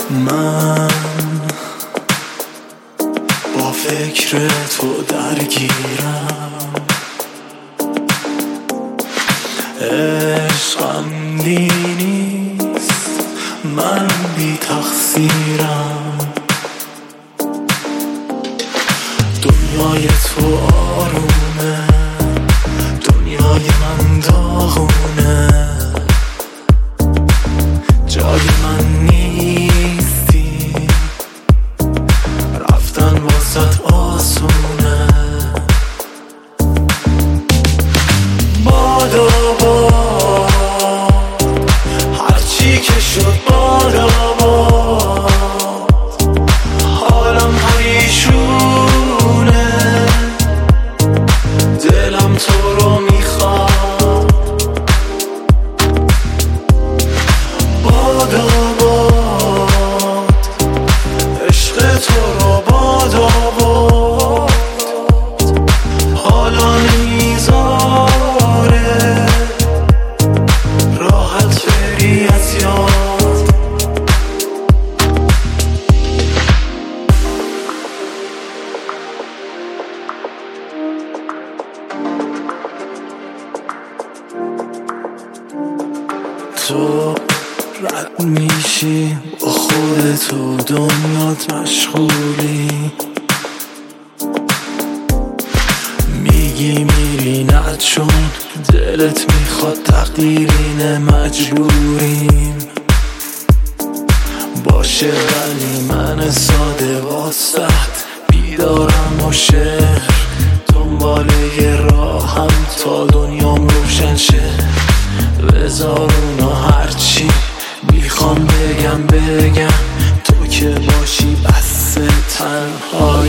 من با فکر تو درگیرم، عشقم نیست، من بی تقصیرم. دنیای تو آرومه، دنیای من داغونه، جای من نیستی، رفتن واسط آسونه. بادا باد هرچی که شد، بادا باد حالم پریشونه، دلم تو رو میخواد. بادا باد عشق تو رو، بادا باد حالا نمیذاره راحت بری از یاد. تو رد میشی با خودت و دنیات مشغولی، میگی میری نه چون دلت میخواد، تقدیرینه مجبوریم باشه. ولی من ساده واسط بیدارم و شهر، دنبال یه راهم تا دنیام روشن شه. بذار اونا هرچی میخوام بگم، تو که باشی بس تنها